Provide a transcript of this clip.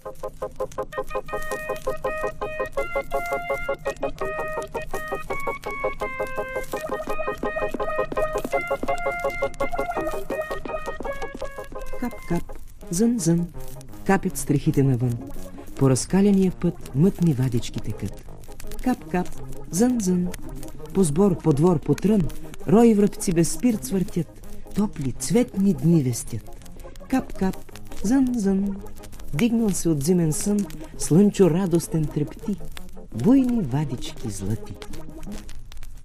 Кап-кап, зън-зън, капят стрехите навън. По разкаляния път мътни вадички текат. Кап-кап, зън-зън, по сбор, по двор, по трън, рои връбци без спирт свъртят, топли, цветни дни вестят. Кап-кап, зън-зън, дигнал се от зимен сън, слънчо радостен трепти, буйни вадички злати.